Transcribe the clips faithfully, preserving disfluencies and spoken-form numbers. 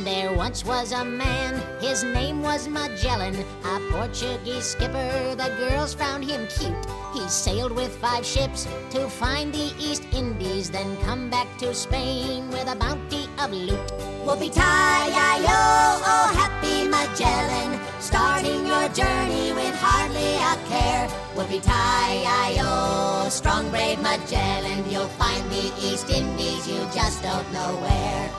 There once was a man, his name was Magellan, a Portuguese skipper. The girls found him cute. He sailed with five ships to find the East Indies, then come back to Spain with a bounty of loot. Whoopee-tie-yi-yo, oh happy Magellan, starting your journey with hardly a care. Whoopee-tie-yi-yo, strong brave Magellan, you'll find the East Indies, you just don't know where.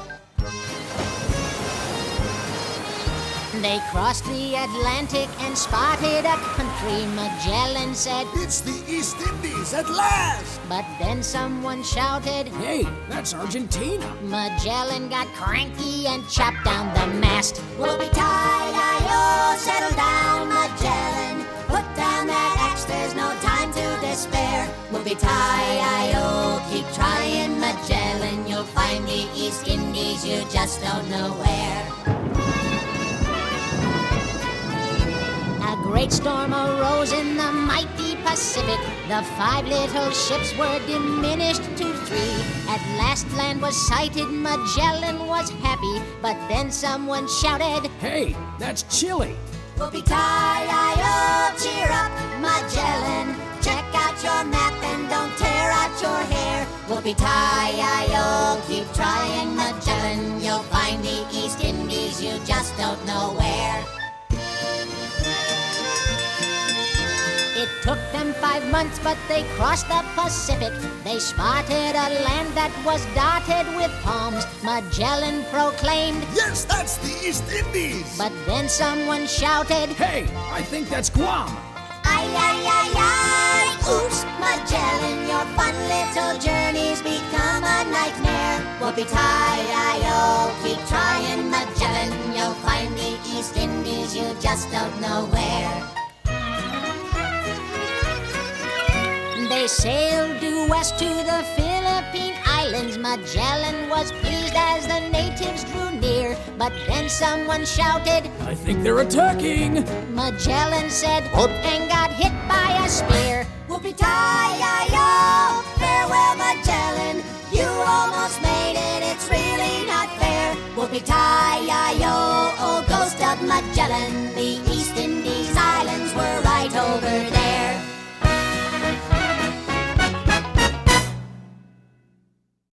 They crossed the Atlantic and spotted a country. Magellan said, "It's the East Indies at last!" But then someone shouted, "Hey, that's Argentina!" Magellan got cranky and chopped down the mast. Whoopee-tie-yi-yo, settle down, Magellan. Put down that axe, there's no time to despair. Whoopee-tie-yi-yo, keep trying, Magellan. You'll find the East Indies, you just don't know where. A great storm arose in the mighty Pacific. The five little ships were diminished to three. At last land was sighted, Magellan was happy. But then someone shouted, "Hey, that's Chile!" Whoopee-tie-yi-yo, cheer up, Magellan. Check out your map and don't tear out your hair. Whoopee-tie-yi-yo, keep trying, Magellan. You'll find the East Indies, you just don't know where. It took them five months, but they crossed the Pacific. They spotted a land that was dotted with palms. Magellan proclaimed, "Yes, that's the East Indies!" But then someone shouted, "Hey, I think that's Guam!" Ay, ay, ay, ay, oops, Magellan, your fun little journey's become a nightmare. Whoopee-tie-yi-yo, keep trying, Magellan. You'll find the East Indies, you just don't know where. They sailed due west to the Philippine Islands. Magellan was pleased as the natives drew near. But then someone shouted, "I think they're attacking!" Magellan said, What? and got hit by a spear. Whoopee-tie-yi-yo, farewell, Magellan. You almost made it, it's really not fair. Whoopee-tie-yi-yo, oh ghost of Magellan. The East Indies Islands were right over there.